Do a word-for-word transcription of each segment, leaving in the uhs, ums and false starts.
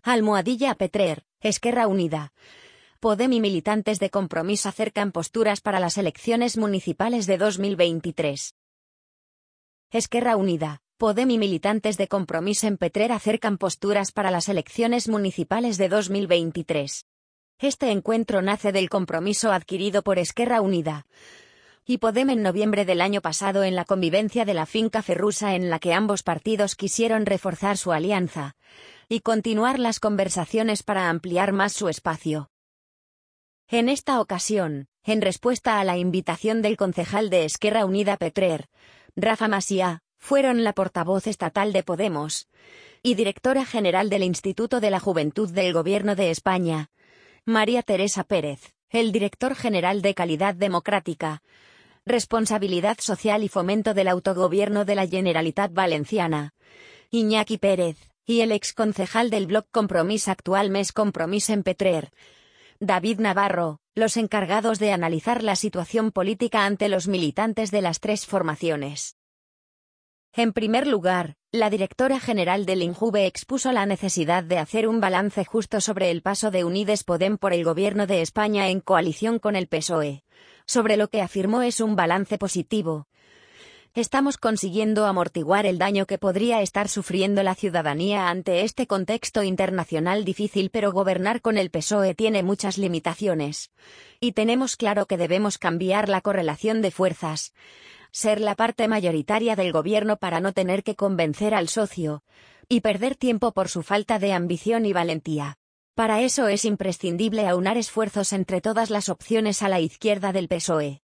Almohadilla Petrer, Esquerra Unida. Podem y militantes de Compromís acercan posturas para las elecciones municipales de dos mil veintitrés. Esquerra Unida, Podem y militantes de Compromís en Petrer acercan posturas para las elecciones municipales de dos mil veintitrés. Este encuentro nace del compromiso adquirido por Esquerra Unida y Podem en noviembre del año pasado en la convivencia de la finca Ferrusa, en la que ambos partidos quisieron reforzar su alianza y continuar las conversaciones para ampliar más su espacio. En esta ocasión, en respuesta a la invitación del concejal de Esquerra Unida Petrer, Rafa Macià, fueron la portavoz estatal de Podemos y directora general del Instituto de la Juventud del Gobierno de España, María Teresa Pérez, el director general de Calidad Democrática, Responsabilidad Social y Fomento del Autogobierno de la Generalitat Valenciana, Iñaki Pérez, y el exconcejal del Bloc Compromís, actual Més Compromís en Petrer, David Navarro, los encargados de analizar la situación política ante los militantes de las tres formaciones. En primer lugar, la directora general del INJUVE expuso la necesidad de hacer un balance justo sobre el paso de Unides Podem por el Gobierno de España en coalición con el P S O E, sobre lo que afirmó es un balance positivo. Estamos consiguiendo amortiguar el daño que podría estar sufriendo la ciudadanía ante este contexto internacional difícil, pero gobernar con el P S O E tiene muchas limitaciones. Y tenemos claro que debemos cambiar la correlación de fuerzas, ser la parte mayoritaria del gobierno para no tener que convencer al socio y perder tiempo por su falta de ambición y valentía. Para eso es imprescindible aunar esfuerzos entre todas las opciones a la izquierda del P S O E.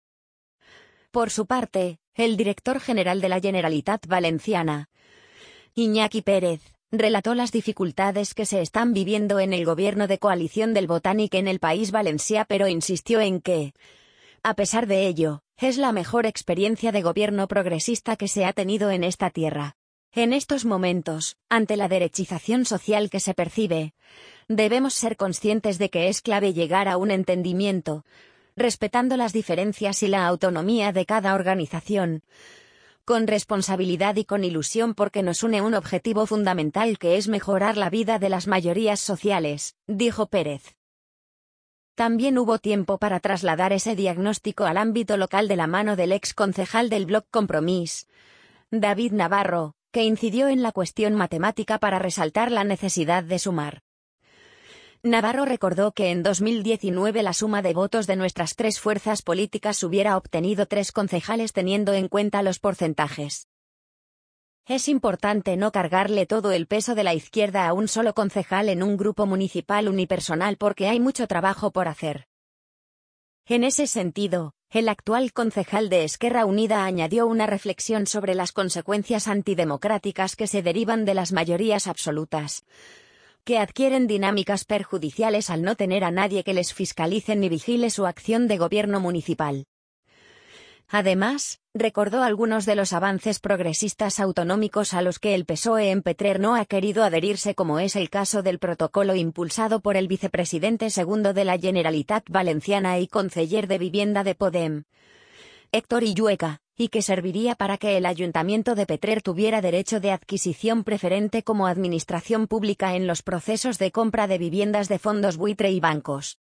Por su parte, el director general de la Generalitat Valenciana, Iñaki Pérez, relató las dificultades que se están viviendo en el gobierno de coalición del Botànic en el País Valencià, pero insistió en que, a pesar de ello, es la mejor experiencia de gobierno progresista que se ha tenido en esta tierra. En estos momentos, ante la derechización social que se percibe, debemos ser conscientes de que es clave llegar a un entendimiento, respetando las diferencias y la autonomía de cada organización, con responsabilidad y con ilusión, porque nos une un objetivo fundamental que es mejorar la vida de las mayorías sociales, dijo Pérez. También hubo tiempo para trasladar ese diagnóstico al ámbito local de la mano del ex concejal del Bloc Compromís, David Navarro, que incidió en la cuestión matemática para resaltar la necesidad de sumar. Navarro recordó que en dos mil diecinueve la suma de votos de nuestras tres fuerzas políticas hubiera obtenido tres concejales teniendo en cuenta los porcentajes. Es importante no cargarle todo el peso de la izquierda a un solo concejal en un grupo municipal unipersonal, porque hay mucho trabajo por hacer. En ese sentido, el actual concejal de Esquerra Unida añadió una reflexión sobre las consecuencias antidemocráticas que se derivan de las mayorías absolutas, que adquieren dinámicas perjudiciales al no tener a nadie que les fiscalice ni vigile su acción de gobierno municipal. Además, recordó algunos de los avances progresistas autonómicos a los que el P S O E en Petrer no ha querido adherirse, como es el caso del protocolo impulsado por el vicepresidente segundo de la Generalitat Valenciana y conseller de Vivienda de Podem, Héctor Illueca, y que serviría para que el Ayuntamiento de Petrer tuviera derecho de adquisición preferente como administración pública en los procesos de compra de viviendas de fondos buitre y bancos.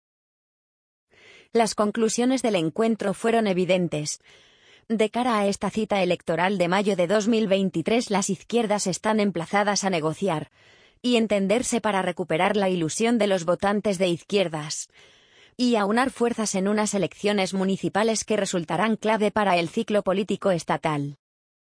Las conclusiones del encuentro fueron evidentes. De cara a esta cita electoral de mayo de dos mil veintitrés, las izquierdas están emplazadas a negociar y entenderse para recuperar la ilusión de los votantes de izquierdas y aunar fuerzas en unas elecciones municipales que resultarán clave para el ciclo político estatal.